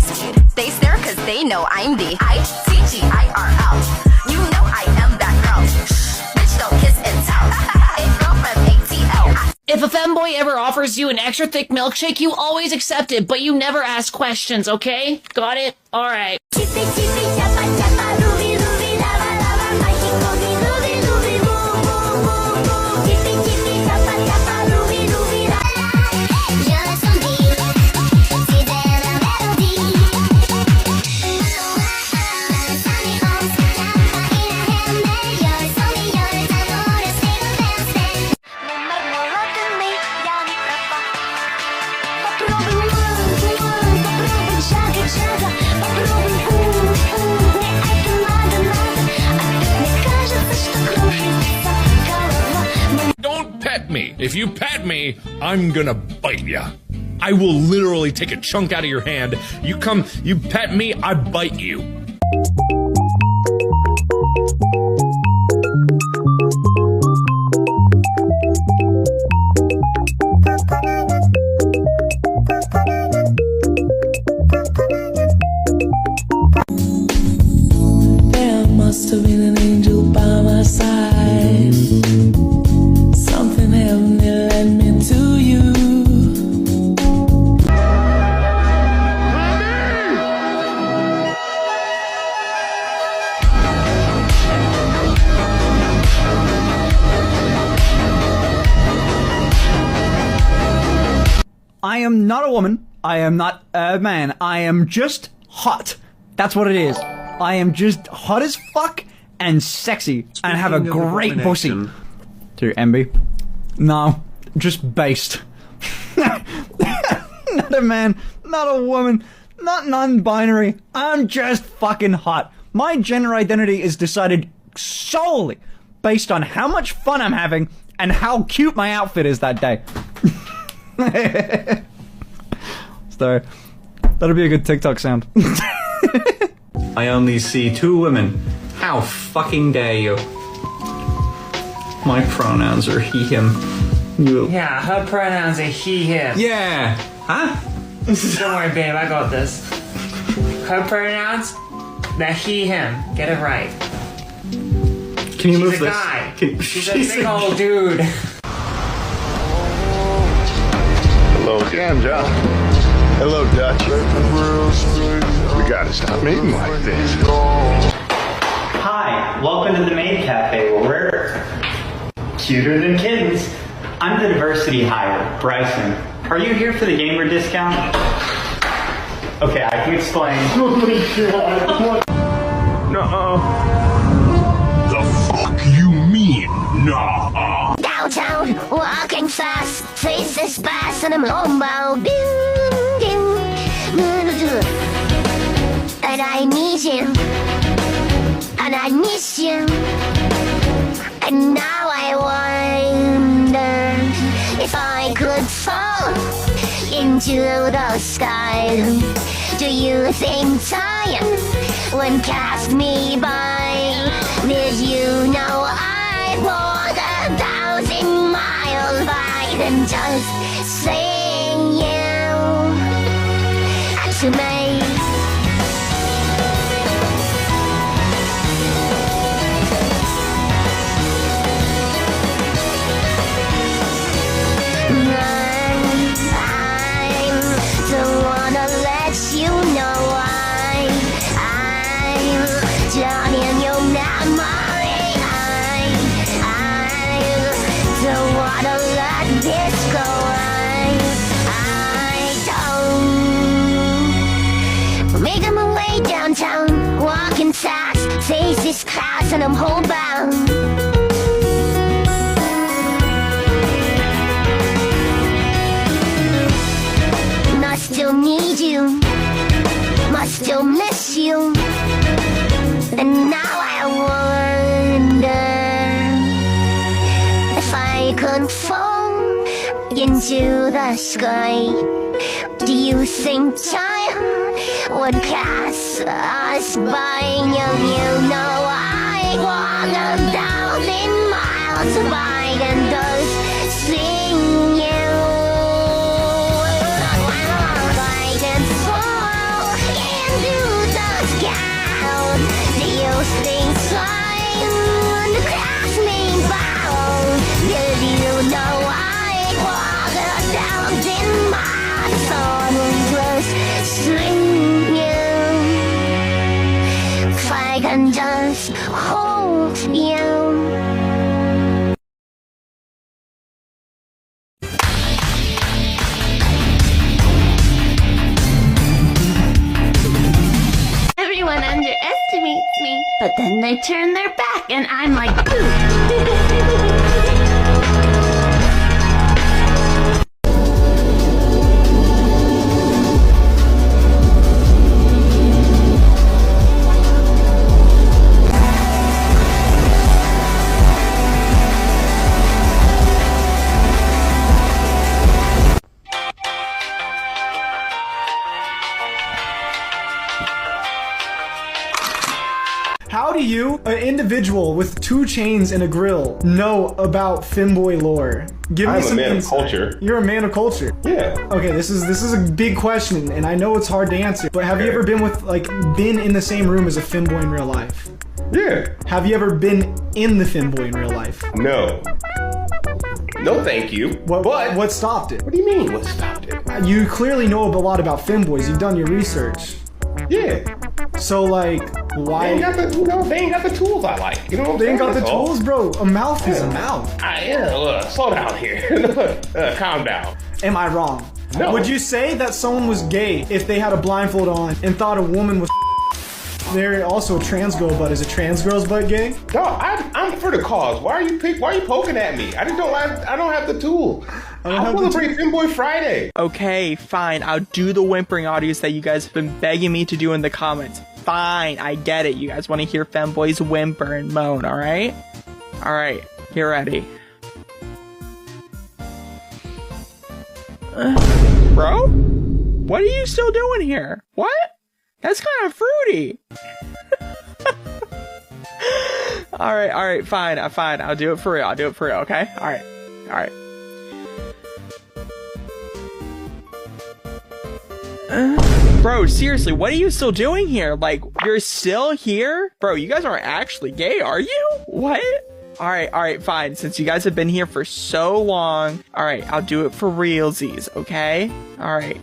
They stare cause they know I'm the ITGIRL. You know I am that girl. Shh, bitch, don't kiss and tell. It's girl from ATL. If a femboy ever offers you an extra thick milkshake, you always accept it, but you never ask questions, okay? Got it? Alright. Don't pet me. If you pet me, I'm gonna bite ya. I will literally take a chunk out of your hand. You pet me, I bite you. There must have been an angel by my side. Something heavenly led me to you. I am not a woman. I am not a man. I am just hot. That's what it is. I am just hot as fuck and sexy and have a great pussy. To MB? No, just based. Not a man, not a woman, not non-binary. I'm just fucking hot. My gender identity is decided solely based on how much fun I'm having and how cute my outfit is that day. So, that'll be a good TikTok sound. I only see two women. How fucking dare you? My pronouns are he, him. You. Yeah, her pronouns are he, him. Yeah. Huh? Don't worry, babe, I got this. Her pronouns, they're he, him. Get it right. Can you move She's a this? guy. Can, She's a big old dude. Hello again, John. Hello, Dutch. We gotta stop eating like this. Hi, welcome to the Maid Cafe, where we're cuter than kittens. I'm the diversity hire, Bryson. Are you here for the gamer discount? Okay, I can explain. Oh my god. Nuh-uh. The fuck you mean, nuh-uh? Downtown, walking fast, faces fast, and I'm homebound. And I need you, and I miss you, and now I wonder if I could fall into the sky. Do you think time would pass me by? Did you know I walk 1,000 miles by than just saying you to me? Making my way downtown, walking fast, faces fast, and I'm homebound. And I still need you, I still miss you, and now I wonder if I could fall into the sky. Do you think time would pass us by? You know I walk 1,000 miles by and just sing you. I can fall someone just holds you. Everyone underestimates me, but then they turn their back and I'm like, How do you, an individual with 2 chains and a grill, know about femboy lore? Give me some man insight. of culture. You're a man of culture. Yeah. Okay, this is a big question, and I know it's hard to answer. But have you ever been been in the same room as a femboy in real life? Yeah. Have you ever been in the femboy in real life? No. No, thank you. What stopped it? What do you mean? What stopped it? You clearly know a lot about femboys. You've done your research. Yeah. So why? They ain't got the tools I like. You know what I'm They saying? ain't got the That's all. tools, bro. A mouth is a mouth. Slow down here. Calm down. Am I wrong? No. Would you say that someone was gay if they had a blindfold on and thought a woman was? They're also a trans girl, but is a trans girl's butt gay? No, I'm for the cause. Why are you poking at me? I don't have the tool. I'm celebrating Femboy Friday. Okay, fine. I'll do the whimpering audios that you guys have been begging me to do in the comments. Fine, I get it. You guys want to hear femboys whimper and moan, alright? Alright, you're ready. Bro? What are you still doing here? What? That's kind of fruity. Alright, fine. I'll do it for real. Okay? Alright. Bro, seriously, what are you still doing here? Like, you're still here? Bro, you guys aren't actually gay, are you? What? Alright, fine. Since you guys have been here for so long, alright, I'll do it for realsies, okay? Alright.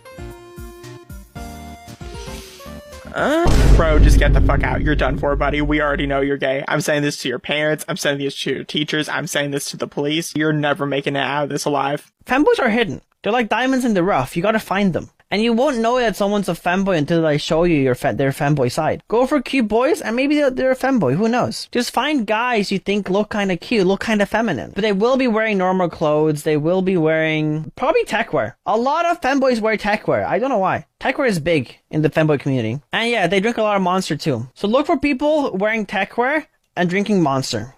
Bro, just get the fuck out. You're done for, buddy. We already know you're gay. I'm saying this to your parents. I'm saying this to your teachers. I'm saying this to the police. You're never making it out of this alive. Femboys are hidden. They're like diamonds in the rough. You gotta find them. And you won't know that someone's a femboy until I show you their femboy side. Go for cute boys, and maybe they're a femboy. Who knows? Just find guys you think look kind of cute, look kind of feminine. But they will be wearing normal clothes. They will be wearing probably techwear. A lot of femboys wear techwear. I don't know why. Techwear is big in the femboy community. And yeah, they drink a lot of Monster too. So look for people wearing techwear and drinking Monster.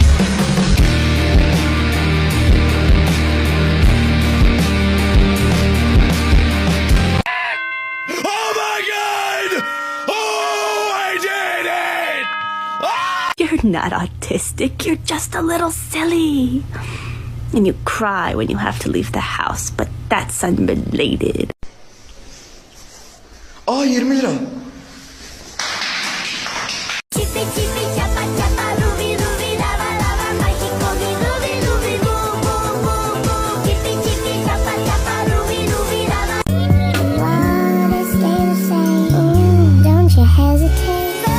You're not autistic, you're just a little silly. And you cry when you have to leave the house, but that's unrelated. Oh, 20 lira. Don't you hesitate.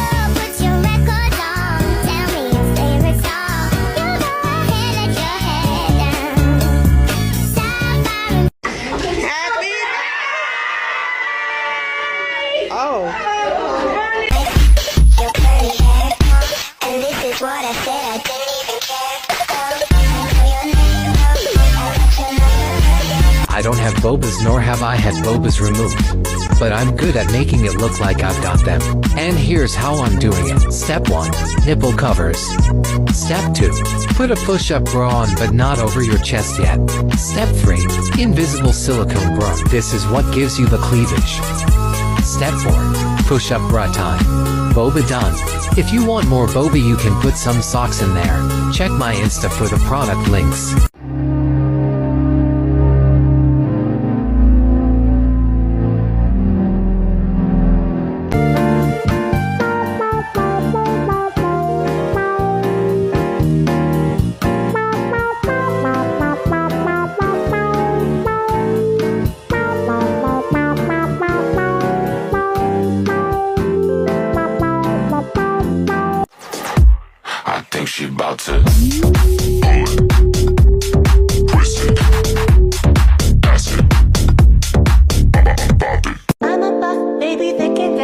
I don't have bobas nor have I had bobas removed. But I'm good at making it look like I've got them. And here's how I'm doing it. Step 1. Nipple covers. Step 2. Put a push-up bra on but not over your chest yet. Step 3. Invisible silicone bra. This is what gives you the cleavage. Step 4. Push-up bra time. Boba done. If you want more boba you can put some socks in there. Check my Insta for the product links.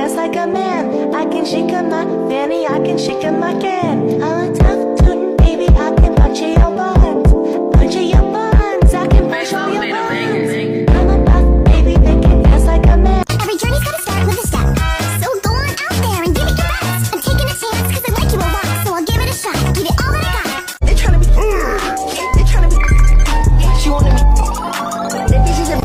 dance like a man. I can shake him my fanny, I can shake him my can. I'm a tough tune, baby, I can punch your buns. Punch your buns, I can punch all your buns. I'm a boss, baby, they can dance like a man. Every journey's gotta start with a step. So go on out there and give it your best. I'm taking a chance cause I like you a lot. So I'll give it a shot. Give it all that I got. They're trying to be, they're trying to be, she wanna be, that bitch is a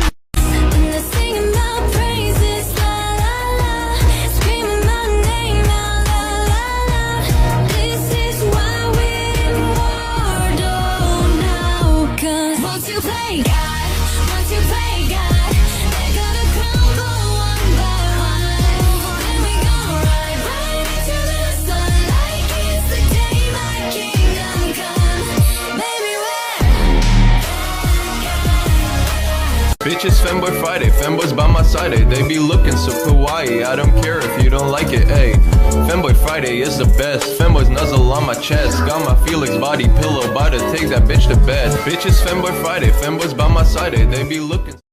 Bitches Femboy Friday, femboys by my side, they be looking so kawaii. I don't care if you don't like it, ayy. Femboy Friday is the best. Femboys nuzzle on my chest. Got my Felix body pillow, about to take that bitch to bed. Bitches Femboy Friday, femboys by my side, they be looking.